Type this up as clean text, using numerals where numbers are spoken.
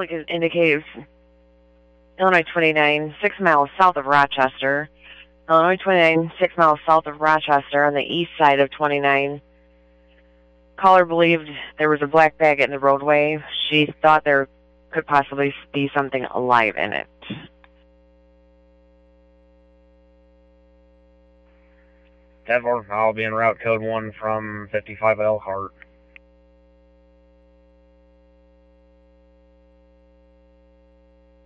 call indicates Illinois 29, 6 miles south of Rochester. Illinois 29, 6 miles south of Rochester on the east side of 29. Caller believed there was a black bag in the roadway. She thought there could possibly be something alive in it. Denver, I'll be in route code 1 from 55 at Elkhart.